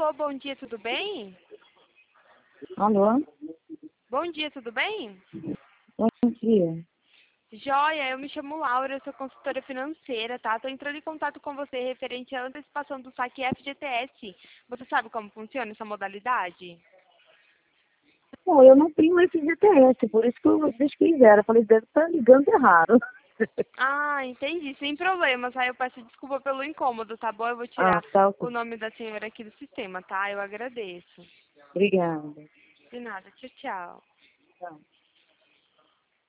Alô, bom dia, tudo bem? Alô? Bom dia, tudo bem? Bom dia. Joia, eu me chamo Laura, eu sou consultora financeira, tá? Tô entrando em contato com você referente à antecipação do saque FGTS. Você sabe como funciona essa modalidade? Bom, eu não tenho esse GTS, por isso que vocês quiseram. Eu falei, deve estar ligando errado. Ah, entendi, sem problemas. Aí eu peço desculpa pelo incômodo, tá bom? Eu vou Ah, tirar tá, ok. o nome da senhora aqui do sistema, tá? Eu agradeço. Obrigada. De nada, tchau, tchau. Tá.